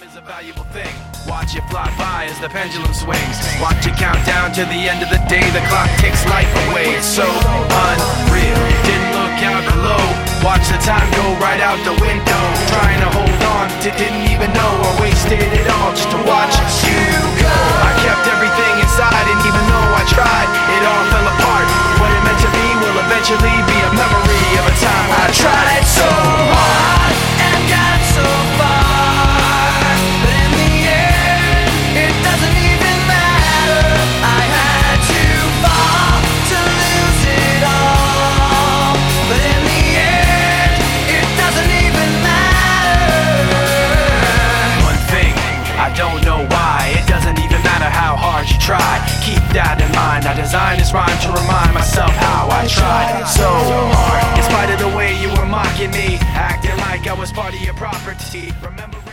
is a valuable thing. Watch it fly by as the pendulum swings. Watch it count down to the end of the day. The clock takes life away. It's so unreal. Didn't look out below. Watch the time go right out the window. Trying to hold on to didn't even know I wasted it all just to watch you go. I kept everything inside, and even though I tried, it all fell apart. What it meant to be will eventually be a memory of a time I tried so hard and got so far, but in the end, it doesn't even matter. I had to fall to lose it all, but in the end, it doesn't even matter. One thing, I don't know why, it doesn't even matter how hard you try. Keep that in mind, I designed this rhyme to remind myself how I tried so hard. In spite of the way you were mocking me, acting like I was part of your property. Remember